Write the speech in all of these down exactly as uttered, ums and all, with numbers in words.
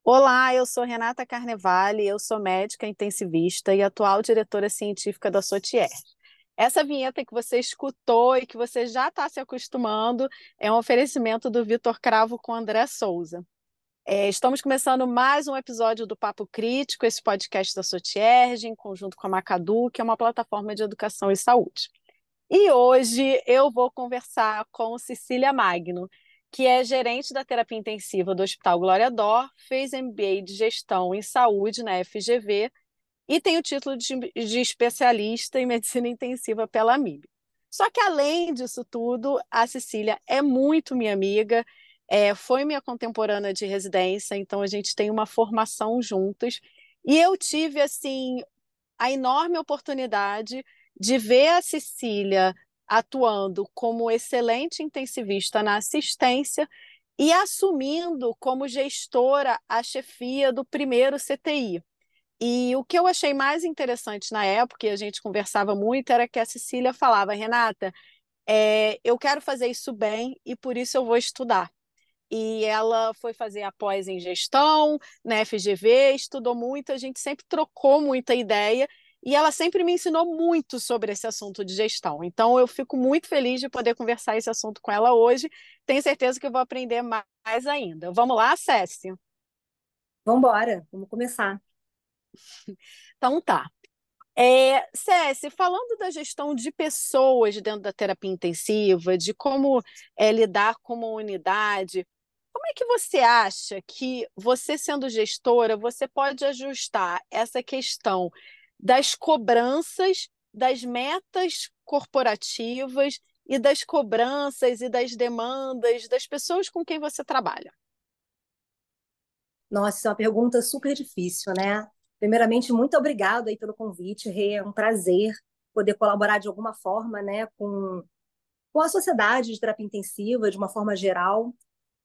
Olá, eu sou Renata Carnevale, eu sou médica intensivista e atual diretora científica da Sotier. Essa vinheta que você escutou e que você já está se acostumando é um oferecimento do Vitor Cravo com André Souza. É, estamos começando mais um episódio do Papo Crítico, esse podcast da Sotierge, em conjunto com a Macadu, que é uma plataforma de educação e saúde. E hoje eu vou conversar com Cecília Magno, que é gerente da terapia intensiva do Hospital Glória D'Or, fez M B A de gestão em saúde na F G V e tem o título de, de especialista em medicina intensiva pela M I B. Só que, além disso tudo, a Cecília é muito minha amiga, é, foi minha contemporânea de residência, então a gente tem uma formação juntos. E eu tive, assim, a enorme oportunidade de ver a Cecília atuando como excelente intensivista na assistência e assumindo como gestora a chefia do primeiro C T I. E o que eu achei mais interessante na época, e a gente conversava muito, era que a Cecília falava: Renata, é, eu quero fazer isso bem e por isso eu vou estudar. E ela foi fazer a pós em gestão na F G V, estudou muito, a gente sempre trocou muita ideia e ela sempre me ensinou muito sobre esse assunto de gestão. Então eu fico muito feliz de poder conversar esse assunto com ela hoje. Tenho certeza que eu vou aprender mais ainda. Vamos lá, Cécia? Vamos embora, vamos começar. Então tá. É, Cécia, falando da gestão de pessoas dentro da terapia intensiva, de como é, lidar com uma unidade, como é que você acha que você, sendo gestora, você pode ajustar essa questão das cobranças, das metas corporativas e das cobranças e das demandas das pessoas com quem você trabalha? Nossa, isso é uma pergunta super difícil, né? Primeiramente, muito obrigado aí pelo convite, Rê. É um prazer poder colaborar de alguma forma, né, com, com a sociedade de terapia intensiva, de uma forma geral.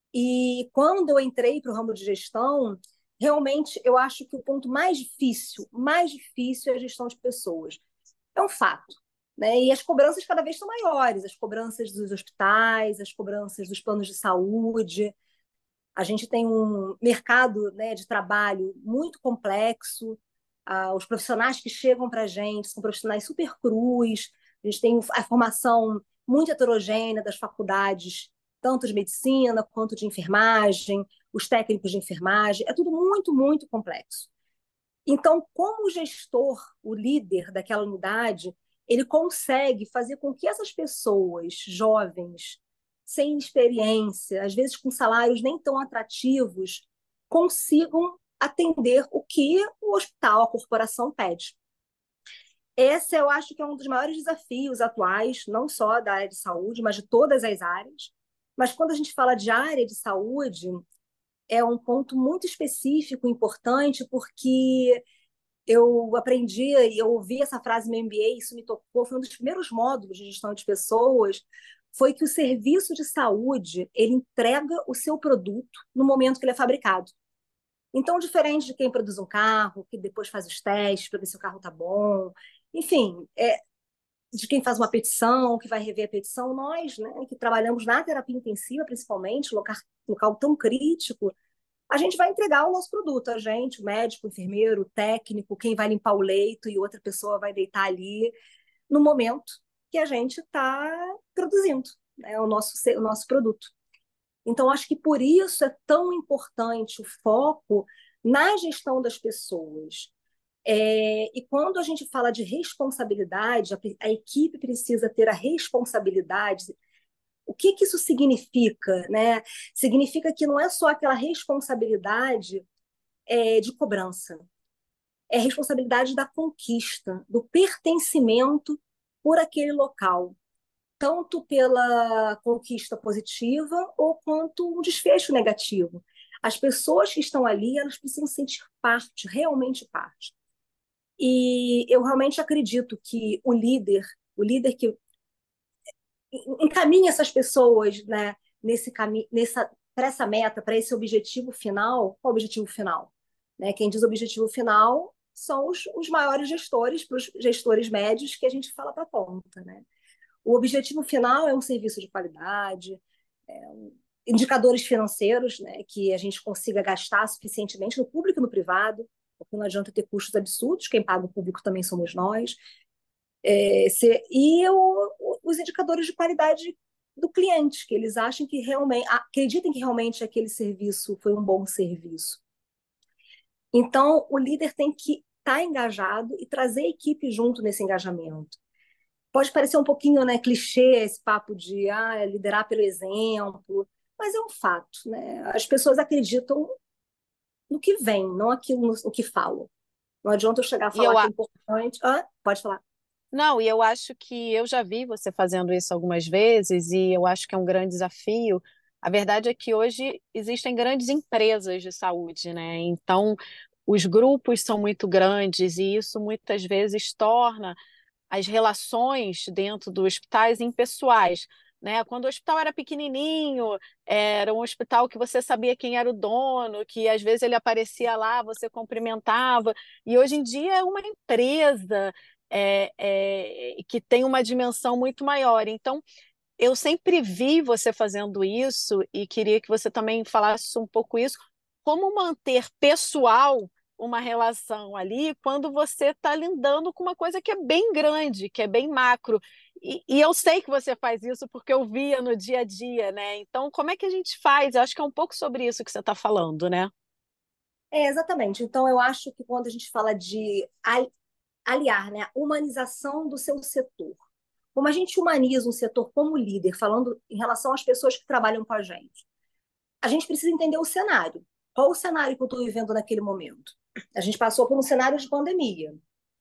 E quando eu entrei para o ramo de gestão, realmente eu acho que o ponto mais difícil, mais difícil é a gestão de pessoas. É um fato, né? E as cobranças cada vez são maiores, as cobranças dos hospitais, as cobranças dos planos de saúde. A gente tem um mercado, né, de trabalho muito complexo. Ah, os profissionais que chegam para a gente são profissionais super crus. A gente tem a formação muito heterogênea das faculdades, tanto de medicina quanto de enfermagem, os técnicos de enfermagem. É tudo muito, muito complexo. Então, como o gestor, o líder daquela unidade, ele consegue fazer com que essas pessoas jovens, sem experiência, às vezes com salários nem tão atrativos, consigam atender o que o hospital, a corporação pede. Esse eu acho que é um dos maiores desafios atuais, não só da área de saúde, mas de todas as áreas. Mas quando a gente fala de área de saúde, é um ponto muito específico, importante, porque eu aprendi e eu ouvi essa frase no M B A, isso me tocou, foi um dos primeiros módulos de gestão de pessoas, foi que o serviço de saúde, ele entrega o seu produto no momento que ele é fabricado. Então, diferente de quem produz um carro, que depois faz os testes para ver se o carro está bom, enfim, é, de quem faz uma petição, que vai rever a petição, nós, né, que trabalhamos na terapia intensiva, principalmente, local, local tão crítico, a gente vai entregar o nosso produto, a gente, o médico, o enfermeiro, o técnico, quem vai limpar o leito e outra pessoa vai deitar ali no momento que a gente está produzindo, né, o nosso, o nosso produto. Então, acho que por isso é tão importante o foco na gestão das pessoas. É, e quando a gente fala de responsabilidade, a, a equipe precisa ter a responsabilidade. O que, que isso significa, né? Significa que não é só aquela responsabilidade é, de cobrança, é responsabilidade da conquista, do pertencimento por aquele local, tanto pela conquista positiva ou quanto um desfecho negativo. As pessoas que estão ali, elas precisam sentir parte, realmente parte. E eu realmente acredito que o líder, o líder que encaminha essas pessoas, né, nesse caminho, nessa para essa meta, para esse objetivo final. Qual é o objetivo final? Né? Quem diz objetivo final são os, os maiores gestores, para os gestores médios que a gente fala para a ponta. Né? O objetivo final é um serviço de qualidade, é um, indicadores financeiros, né, que a gente consiga gastar suficientemente no público e no privado, porque não adianta ter custos absurdos, quem paga o público também somos nós. É, se, e o, os indicadores de qualidade do cliente, que eles achem que realmente, acreditem que realmente aquele serviço foi um bom serviço. Então, o líder tem que estar engajado e trazer a equipe junto nesse engajamento. Pode parecer um pouquinho, né, clichê esse papo de ah, liderar pelo exemplo, mas é um fato, né? As pessoas acreditam no que vem, não aquilo no, no que falam. Não adianta eu chegar a E falar eu, que é a- importante. Ah, pode falar. não, e eu acho que eu já vi você fazendo isso algumas vezes, e eu acho que é um grande desafio. A verdade é que hoje existem grandes empresas de saúde, né? Então, os grupos são muito grandes, e isso muitas vezes torna as relações dentro dos hospitais impessoais, né? Quando o hospital era pequenininho, era um hospital que você sabia quem era o dono, que às vezes ele aparecia lá, você cumprimentava, e hoje em dia é uma empresa é, é, que tem uma dimensão muito maior. Então, eu sempre vi você fazendo isso e queria que você também falasse um pouco isso. Como manter pessoal uma relação ali quando você está lidando com uma coisa que é bem grande, que é bem macro. E, e eu sei que você faz isso porque eu via no dia a dia, né? Então, como é que a gente faz? Eu acho que é um pouco sobre isso que você está falando, né? É, exatamente. Então, eu acho que quando a gente fala de aliar, né, a humanização do seu setor, como a gente humaniza um setor como líder, falando em relação às pessoas que trabalham com a gente, a gente precisa entender o cenário. Qual o cenário que eu estou vivendo naquele momento? A gente passou por um cenário de pandemia.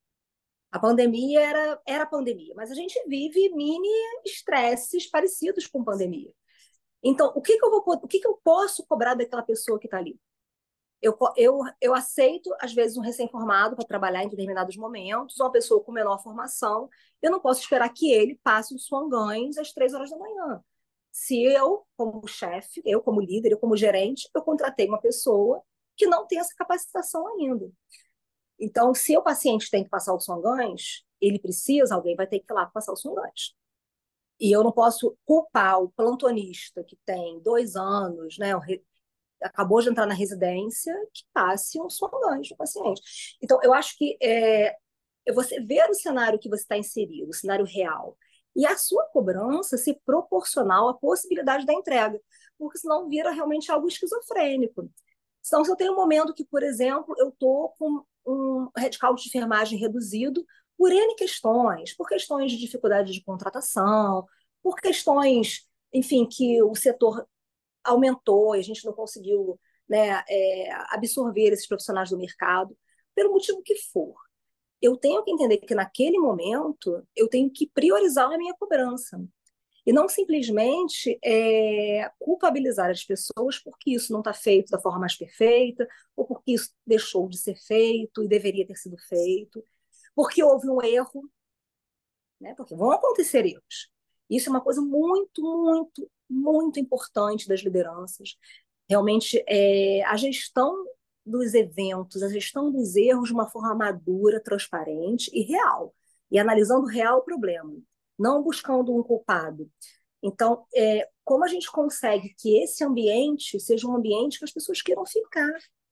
A pandemia era, era pandemia, mas a gente vive mini estresses parecidos com pandemia. Então, o que, que eu vou, o que, que eu posso cobrar daquela pessoa que está ali? Eu, eu, eu aceito, às vezes, um recém-formado para trabalhar em determinados momentos, uma pessoa com menor formação. Eu não posso esperar que ele passe os ganhos às três horas da manhã. Se eu, como chefe, eu como líder, eu como gerente, eu contratei uma pessoa que não tem essa capacitação ainda. Então, se o paciente tem que passar os ganhos, ele precisa, alguém vai ter que ir lá passar os ganhos. E eu não posso culpar o plantonista que tem dois anos, né, acabou de entrar na residência, que passe um sonante no paciente. Então, eu acho que é, é você ver o cenário que você está inserido, o cenário real, e a sua cobrança ser proporcional à possibilidade da entrega, porque senão vira realmente algo esquizofrênico. Então, se eu tenho um momento que, por exemplo, eu estou com um headcount de enfermagem reduzido por N questões, por questões de dificuldade de contratação, por questões, enfim, que o setor aumentou e a gente não conseguiu, né, é, absorver esses profissionais do mercado, pelo motivo que for. Eu tenho que entender que naquele momento eu tenho que priorizar a minha cobrança e não simplesmente é, culpabilizar as pessoas porque isso não está feito da forma mais perfeita ou porque isso deixou de ser feito e deveria ter sido feito, porque houve um erro, né? Porque vão acontecer erros. Isso é uma coisa muito, muito, muito importante das lideranças. Realmente, é, a gestão dos eventos, a gestão dos erros de uma forma madura, transparente e real. E analisando o real problema, não buscando um culpado. Então, é, como a gente consegue que esse ambiente seja um ambiente que as pessoas queiram ficar?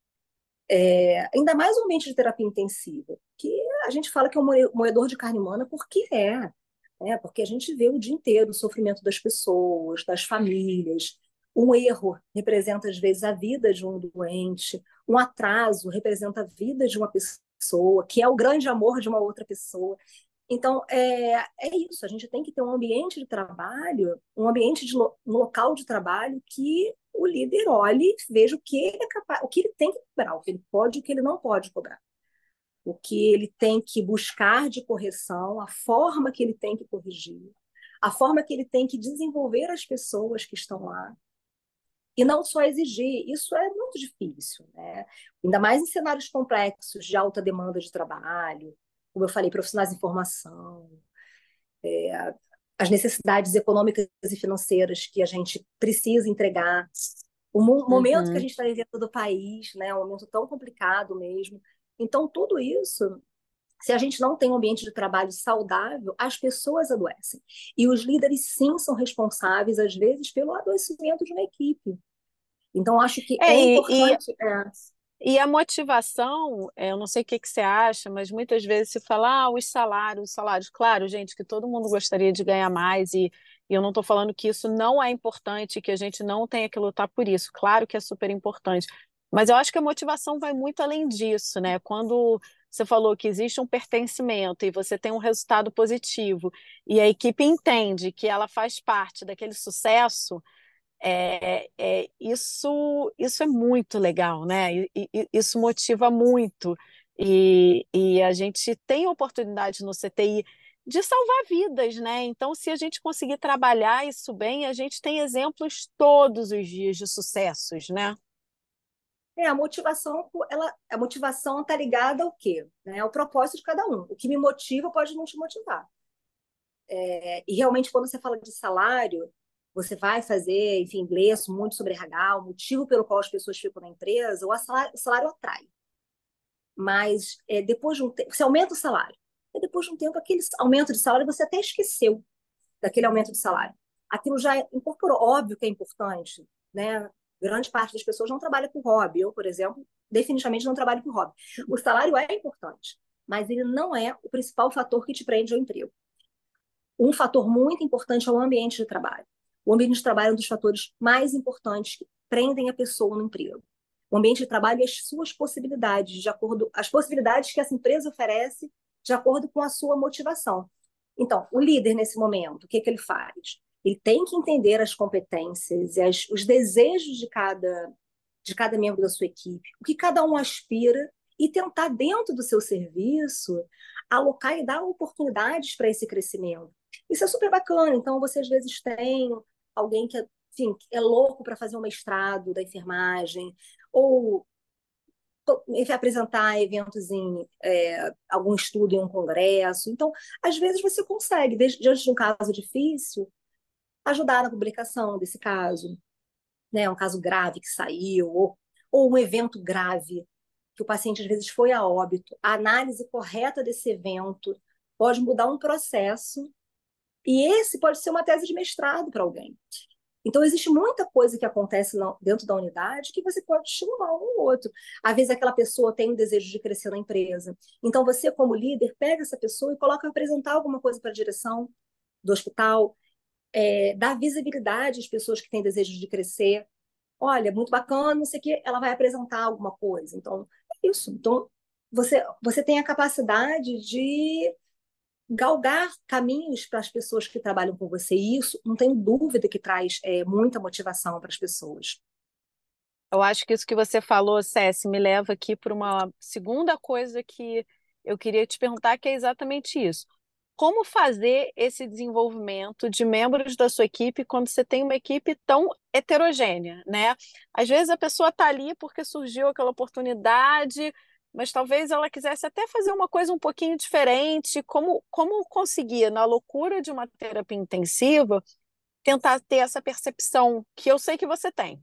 É, ainda mais um ambiente de terapia intensiva, que a gente fala que é um moedor de carne humana porque é, né? Porque a gente vê o dia inteiro o sofrimento das pessoas, das famílias. Um erro representa, às vezes, a vida de um doente, um atraso representa a vida de uma pessoa, que é o grande amor de uma outra pessoa. Então, é, é isso, a gente tem que ter um ambiente de trabalho, um ambiente de lo, um local de trabalho que o líder olhe e veja o que ele é capaz, o que ele tem que cobrar, o que ele pode e o que ele não pode cobrar. O que ele tem que buscar de correção, a forma que ele tem que corrigir, a forma que ele tem que desenvolver as pessoas que estão lá. E não só exigir, isso é muito difícil, né? Ainda mais em cenários complexos de alta demanda de trabalho, como eu falei, profissionais de informação, é, as necessidades econômicas e financeiras que a gente precisa entregar, o momento que a Uhum. gente está vivendo do país, né? Um momento tão complicado mesmo. Então, tudo isso Se a gente não tem um ambiente de trabalho saudável, as pessoas adoecem. E os líderes, sim, são responsáveis, às vezes, pelo adoecimento de uma equipe. Então, acho que É, é e, e, importante. É, e a motivação, é, eu não sei o que que você acha, mas muitas vezes se fala, ah, os salários, os salários. Claro, gente, que todo mundo gostaria de ganhar mais, e, e eu não estou falando que isso não é importante, que a gente não tenha que lutar por isso. Claro que é super importante. Mas eu acho que a motivação vai muito além disso, né? Quando você falou que existe um pertencimento e você tem um resultado positivo, e a equipe entende que ela faz parte daquele sucesso. É, é, isso, isso é muito legal, né? E, e- isso motiva muito. E, e a gente tem oportunidade no C T I de salvar vidas, né? Então, se a gente conseguir trabalhar isso bem, a gente tem exemplos todos os dias de sucessos, né? é, a motivação, ela, a motivação está ligada ao quê? Né? Ao propósito de cada um. O que me motiva pode não te motivar. É, e realmente, quando você fala de salário, você vai fazer, enfim, ler muito sobre R H, o motivo pelo qual as pessoas ficam na empresa, o salário, o salário atrai. Mas é, depois de um tempo, você aumenta o salário. E depois de um tempo, aquele aumento de salário, você até esqueceu daquele aumento de salário. Aquilo já incorporou, óbvio que é importante, né? Grande parte das pessoas não trabalha com hobby. Eu, por exemplo, definitivamente não trabalho com hobby. O salário é importante, mas ele não é o principal fator que te prende ao emprego. Um fator muito importante é o ambiente de trabalho. O ambiente de trabalho é um dos fatores mais importantes que prendem a pessoa no emprego. O ambiente de trabalho e as suas possibilidades, de acordo, as possibilidades que essa empresa oferece, de acordo com a sua motivação. Então, o líder nesse momento, o que, que ele faz? Ele tem que entender as competências e as, os desejos de cada, de cada membro da sua equipe, o que cada um aspira e tentar, dentro do seu serviço, alocar e dar oportunidades para esse crescimento. Isso é super bacana. Então, você às vezes tem alguém que, enfim, é louco para fazer um mestrado da enfermagem, ou enfim, apresentar eventos em é, algum estudo em um congresso. Então, às vezes você consegue, diante de um caso difícil, ajudar na publicação desse caso, né? Um caso grave que saiu, ou, ou um evento grave, que o paciente às vezes foi a óbito. A análise correta desse evento pode mudar um processo, e esse pode ser uma tese de mestrado para alguém. Então, existe muita coisa que acontece dentro da unidade que você pode estimular um ou outro. Às vezes, aquela pessoa tem um desejo de crescer na empresa. Então, você, como líder, pega essa pessoa e coloca a apresentar alguma coisa para a direção do hospital, é, dá visibilidade às pessoas que têm desejo de crescer. Olha, muito bacana, não sei o quê, ela vai apresentar alguma coisa. Então, é isso. Então, você, você tem a capacidade de galgar caminhos para as pessoas que trabalham com você. E isso, não tenho dúvida que traz é, muita motivação para as pessoas. Eu acho que isso que você falou, Cési, me leva aqui para uma segunda coisa que eu queria te perguntar, que é exatamente isso. Como fazer esse desenvolvimento de membros da sua equipe quando você tem uma equipe tão heterogênea, né? Às vezes a pessoa está ali porque surgiu aquela oportunidade, mas talvez ela quisesse até fazer uma coisa um pouquinho diferente. Como, como conseguir, na loucura de uma terapia intensiva, tentar ter essa percepção que eu sei que você tem?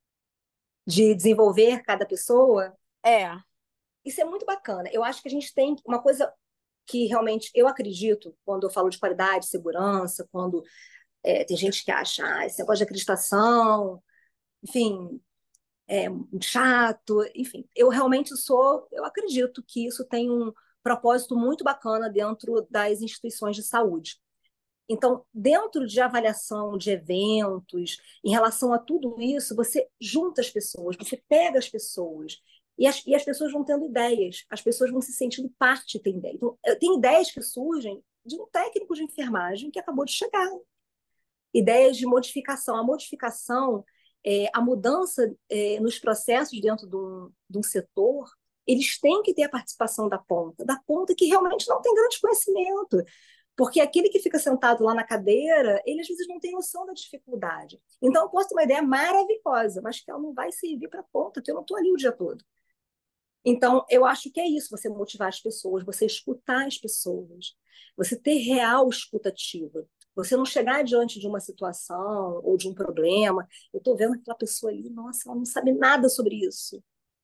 De desenvolver cada pessoa, É. isso é muito bacana. Eu acho que a gente tem uma coisa que realmente eu acredito, quando eu falo de qualidade, segurança, quando é, tem gente que acha ah, esse negócio de acreditação, enfim, é chato, enfim. Eu realmente sou, eu acredito que isso tem um propósito muito bacana dentro das instituições de saúde. Então, dentro de avaliação de eventos, em relação a tudo isso, você junta as pessoas, você pega as pessoas, e as, e as pessoas vão tendo ideias, as pessoas vão se sentindo parte, tem ideia. Então, tem ideias que surgem de um técnico de enfermagem que acabou de chegar, ideias de modificação. A modificação, é, a mudança é, nos processos dentro de um, de um setor, eles têm que ter a participação da ponta, da ponta que realmente não tem grande conhecimento. Porque aquele que fica sentado lá na cadeira, ele às vezes não tem noção da dificuldade. Então, eu posso ter uma ideia maravilhosa, mas que ela não vai servir para a ponta, porque eu não estou ali o dia todo. Então, eu acho que é isso, você motivar as pessoas, você escutar as pessoas, você ter real escutativa. Você não chegar diante de uma situação ou de um problema, eu estou vendo aquela pessoa ali, nossa, ela não sabe nada sobre isso.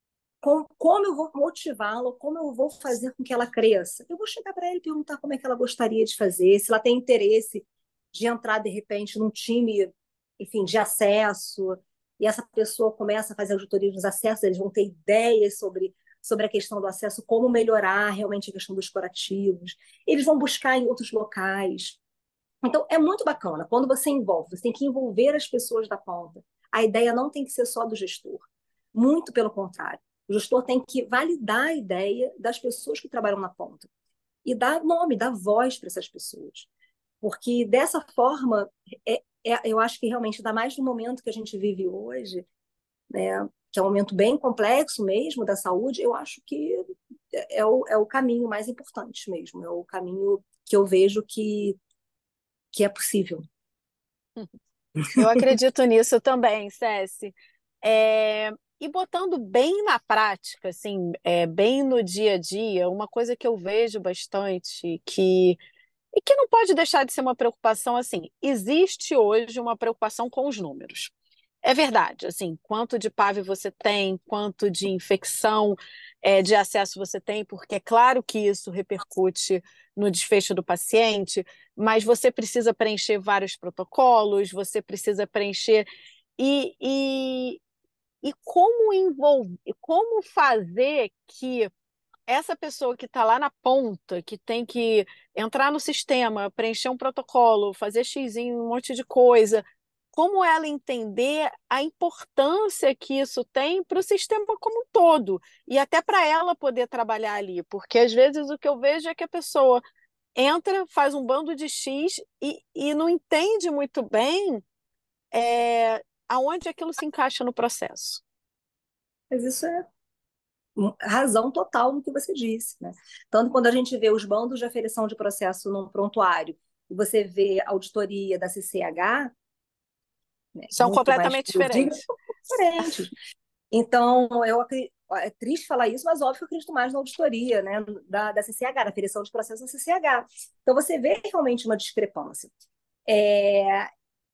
com, como eu vou motivá-la, como eu vou fazer com que ela cresça. Eu vou chegar para ela e perguntar como é que ela gostaria de fazer, se ela tem interesse de entrar, de repente, num time, enfim, de acesso, e essa pessoa começa a fazer auditoria dos acessos, eles vão ter ideias sobre, sobre a questão do acesso, como melhorar realmente a questão dos curativos. Eles vão buscar em outros locais. Então, é muito bacana. Quando você envolve, você tem que envolver as pessoas da ponta. A ideia não tem que ser só do gestor. Muito pelo contrário. O gestor tem que validar a ideia das pessoas que trabalham na ponta e dar nome, dar voz para essas pessoas. Porque dessa forma, é, é, eu acho que realmente, ainda mais no momento que a gente vive hoje, né, que é um momento bem complexo mesmo da saúde, eu acho que é o, é o caminho mais importante mesmo. É o caminho que eu vejo que, que é possível. Eu acredito nisso também, Ceci. É, e botando bem na prática, assim, é, bem no dia a dia, uma coisa que eu vejo bastante que e que não pode deixar de ser uma preocupação, assim, existe hoje uma preocupação com os números. É verdade, assim, quanto de P A V você tem, quanto de infecção, é, de acesso você tem, porque é claro que isso repercute no desfecho do paciente, mas você precisa preencher vários protocolos, você precisa preencher e, e, e como envolver, como fazer que essa pessoa que está lá na ponta, que tem que entrar no sistema, preencher um protocolo, fazer X em um monte de coisa, como ela entender a importância que isso tem para o sistema como um todo, e até para ela poder trabalhar ali, porque às vezes o que eu vejo é que a pessoa entra, faz um bando de X e, e não entende muito bem é, aonde aquilo se encaixa no processo. Mas isso é razão total no que você disse, né? Tanto quando a gente vê os bandos de aferição de processo num prontuário e você vê a auditoria da C C H, né, São muito mais completamente fidedignas, diferentes. são diferentes. Então, eu acredito, é triste falar isso, mas óbvio que eu acredito mais na auditoria, né, da, da C C H, da aferição de processo da C C H. Então, você vê realmente uma discrepância. É,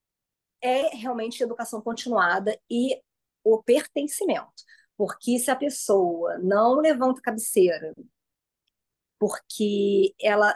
é realmente educação continuada e o pertencimento. Porque se a pessoa não levanta a cabeceira, porque ela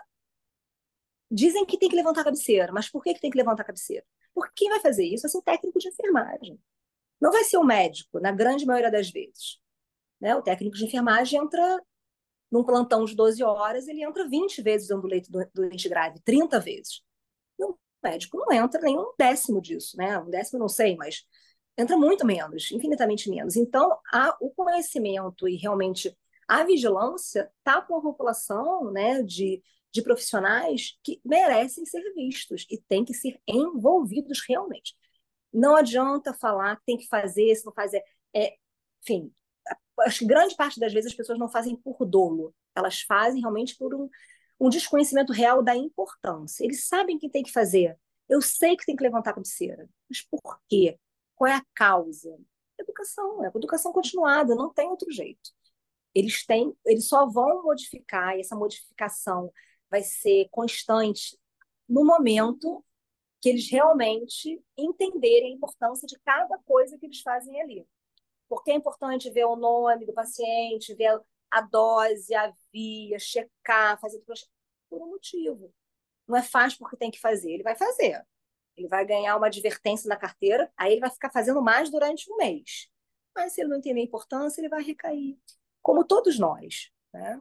dizem que tem que levantar a cabeceira, mas por que, que tem que levantar a cabeceira? Porque quem vai fazer isso vai ser o técnico de enfermagem. Não vai ser o médico, na grande maioria das vezes. Né? O técnico de enfermagem entra num plantão de doze horas, ele entra vinte vezes dentro do leito do doente grave, trinta vezes. E o médico não entra nem um décimo disso, né? Um décimo não sei, mas entra muito menos, infinitamente menos. Então, a, o conhecimento e realmente a vigilância está com a população, né, de, de profissionais que merecem ser vistos e têm que ser envolvidos realmente. Não adianta falar que tem que fazer, se não fazer. É, enfim, acho que grande parte das vezes as pessoas não fazem por dolo, elas fazem realmente por um, um desconhecimento real da importância. Eles sabem que tem que fazer. Eu sei que tem que levantar a cabeceira, mas por quê? Qual é a causa? Educação, é educação continuada, não tem outro jeito. Eles têm, eles só vão modificar, e essa modificação vai ser constante no momento que eles realmente entenderem a importância de cada coisa que eles fazem ali. Porque é importante ver o nome do paciente, ver a dose, a via, checar, fazer tudo por um motivo. Não é fácil porque tem que fazer, ele vai fazer. Ele vai ganhar uma advertência na carteira, aí ele vai ficar fazendo mais durante um mês. Mas se ele não entender a importância, ele vai recair. Como todos nós, né?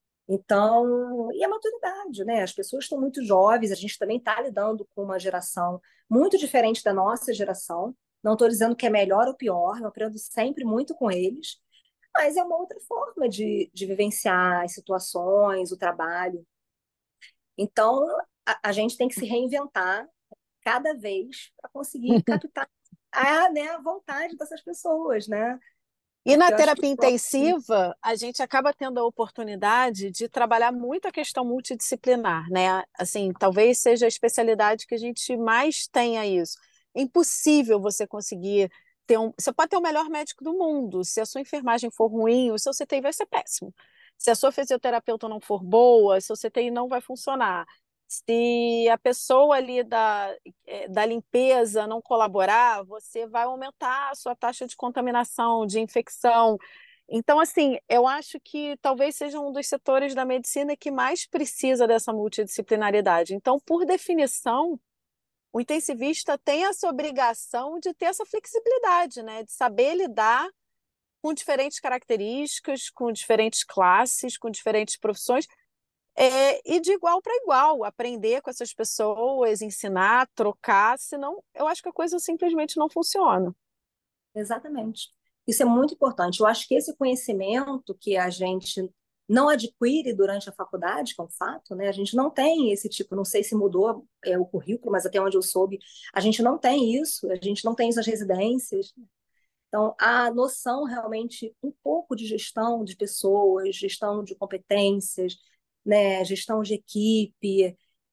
Então, e a maturidade, né? As pessoas estão muito jovens, a gente também está lidando com uma geração muito diferente da nossa geração. Não estou dizendo que é melhor ou pior, eu aprendo sempre muito com eles, mas é uma outra forma de, de vivenciar as situações, o trabalho. Então, a, a gente tem que se reinventar cada vez para conseguir captar a, né, a vontade dessas pessoas, né? E na Porque eu acho que terapia intensiva, a gente acaba tendo a oportunidade de trabalhar muito a questão multidisciplinar, né? Assim, talvez seja a especialidade que a gente mais tenha isso. É impossível você conseguir ter um. Você pode ter o melhor médico do mundo. Se a sua enfermagem for ruim, o seu C T I vai ser péssimo. Se a sua fisioterapeuta não for boa, seu C T I não vai funcionar. Se a pessoa ali da, eh, da limpeza não colaborar, você vai aumentar a sua taxa de contaminação, de infecção. Então, assim, eu acho que talvez seja um dos setores da medicina que mais precisa dessa multidisciplinaridade. Então, por definição, o intensivista tem essa obrigação de ter essa flexibilidade, né? De saber lidar com diferentes características, com diferentes classes, com diferentes profissões, é, e de igual para igual, aprender com essas pessoas, ensinar, trocar, senão eu acho que a coisa simplesmente não funciona. Exatamente. Isso é muito importante. Eu acho que esse conhecimento que a gente não adquire durante a faculdade, que é um fato, né? A gente não tem esse tipo, não sei se mudou é, o currículo, mas até onde eu soube, a gente não tem isso, a gente não tem isso nas residências. Então, a noção realmente um pouco de gestão de pessoas, gestão de competências, né, gestão de equipe,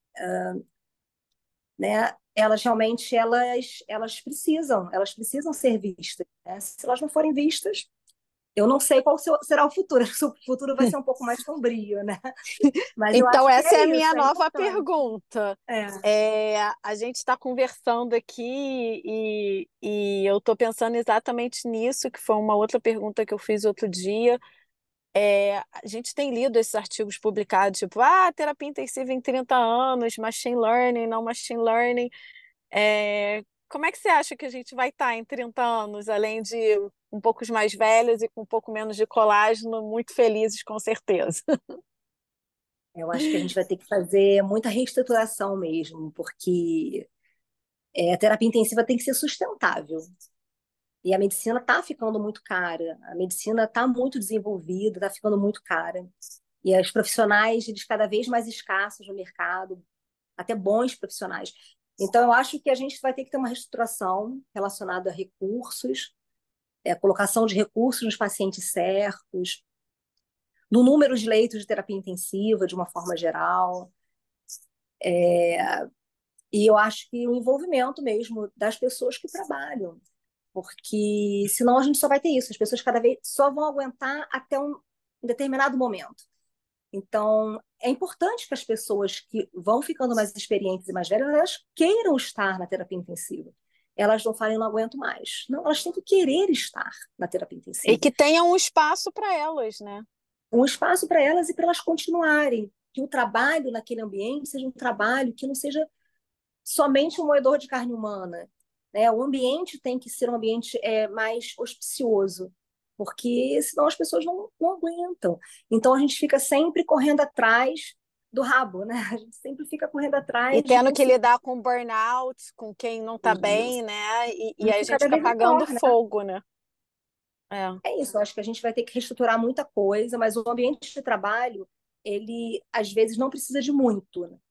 né, elas realmente elas elas precisam, elas precisam ser vistas, né? Se elas não forem vistas, eu não sei qual será o futuro. O futuro vai ser um pouco mais sombrio, né? Mas eu Então, acho que essa é é a minha isso, é nova importante. pergunta. É, É, a gente está conversando aqui e, e eu estou pensando exatamente nisso, que foi uma outra pergunta que eu fiz outro dia. É, a gente tem lido esses artigos publicados, tipo, ah, terapia intensiva em trinta anos, machine learning, não machine learning. É, como é que você acha que a gente vai estar em trinta anos, além de um pouco mais velhos e com um pouco menos de colágeno, muito felizes, com certeza? eu acho que a gente vai ter que fazer muita reestruturação mesmo, porque é, a terapia intensiva tem que ser sustentável. E a medicina está ficando muito cara, a medicina está muito desenvolvida, está ficando muito cara. E os profissionais, eles cada vez mais escassos no mercado, até bons profissionais. Então, eu acho que a gente vai ter que ter uma reestruturação relacionada a recursos, é, colocação de recursos nos pacientes certos, no número de leitos de terapia intensiva, de uma forma geral. E eu acho que o envolvimento mesmo das pessoas que trabalham, porque senão a gente só vai ter isso, as pessoas cada vez só vão aguentar até um determinado momento. Então, é importante que as pessoas que vão ficando mais experientes e mais velhas, elas queiram estar na terapia intensiva. Elas não falem, não aguento mais. Não, elas têm que querer estar na terapia E intensiva. que tenha um espaço para elas, né? Um espaço para elas e para elas continuarem. Que o trabalho naquele ambiente seja um trabalho que não seja somente um moedor de carne humana. Né? O ambiente tem que ser um ambiente é, mais auspicioso, porque senão as pessoas não, não aguentam. Então a gente fica sempre correndo atrás do rabo, né? A gente sempre fica correndo E atrás de tendo que conseguir lidar com burnout, com quem não está isso. bem, né? E, e aí a Isso gente cada fica vez apagando maior, né? fogo, né? É, É isso, eu acho que a gente vai ter que reestruturar muita coisa, mas o ambiente de trabalho, ele às vezes não precisa de muito, né?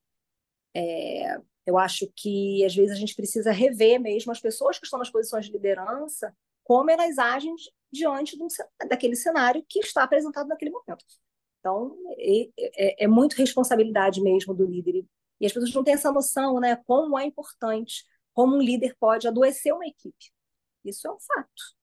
Eu acho que às vezes a gente precisa rever mesmo as pessoas que estão nas posições de liderança, como elas agem diante de um, daquele cenário que está apresentado naquele momento. Então, é, é, é muito responsabilidade mesmo do líder. E as pessoas não têm essa noção, né? Como é importante, como um líder pode adoecer uma equipe. Isso é um fato.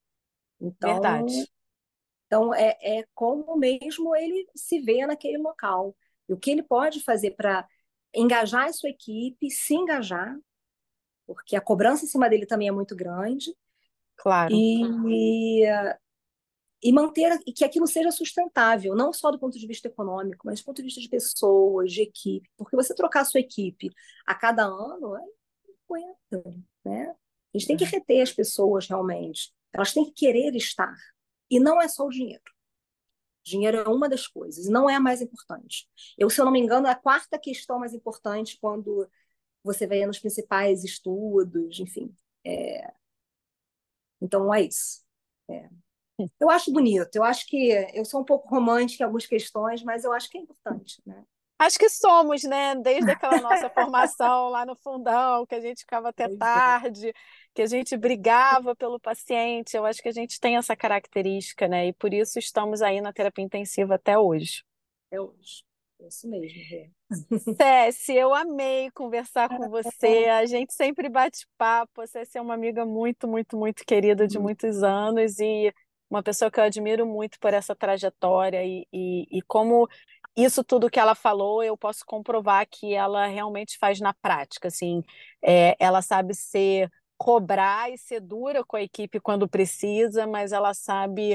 Então, verdade. então é, é como mesmo ele se vê naquele local. E o que ele pode fazer para engajar a sua equipe, se engajar, porque a cobrança em cima dele também é muito grande, Claro. e, e manter e que aquilo seja sustentável, não só do ponto de vista econômico, mas do ponto de vista de pessoas, de equipe, porque você trocar a sua equipe a cada ano, é aguenta, né? A gente tem que reter as pessoas realmente, elas têm que querer estar, e não é só o dinheiro. Dinheiro é uma das coisas, e não é a mais importante. Eu, se eu não me engano, é a quarta questão mais importante quando você vê nos principais estudos, enfim. É, então, é isso. É. Eu acho bonito, eu acho que eu sou um pouco romântica em algumas questões, mas eu acho que é importante, né? Acho que somos, né? Desde aquela nossa formação lá no fundão, que a gente ficava até Pois é, tarde, que a gente brigava pelo paciente. Eu acho que a gente tem essa característica, né? E por isso estamos aí na terapia intensiva até hoje. é hoje. É isso mesmo, Rê. Céci, eu amei conversar com você. A gente sempre bate papo. Você é uma amiga muito, muito, muito querida de muitos anos e uma pessoa que eu admiro muito por essa trajetória e, e, e como isso tudo que ela falou, eu posso comprovar que ela realmente faz na prática. Assim, é, ela sabe ser cobrar e ser dura com a equipe quando precisa, mas ela sabe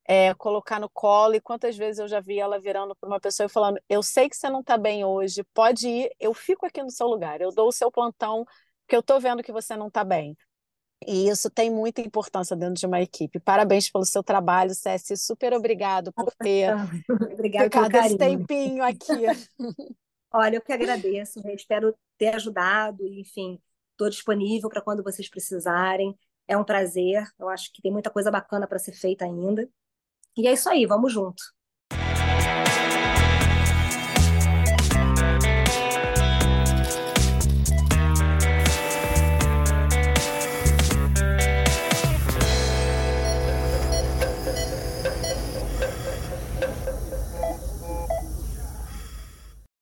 é, colocar no colo, e quantas vezes eu já vi ela virando para uma pessoa e falando: eu sei que você não está bem hoje, pode ir, eu fico aqui no seu lugar, eu dou o seu plantão, porque eu estou vendo que você não está bem. E isso tem muita importância dentro de uma equipe. Parabéns pelo seu trabalho, Céci. Super obrigado por ter Ah, obrigada pelo ficado esse carinho. tempinho aqui. Olha, eu que agradeço, eu espero ter ajudado, e, enfim, estou disponível para quando vocês precisarem. É um prazer, eu acho que tem muita coisa bacana para ser feita ainda. E é isso aí, vamos junto.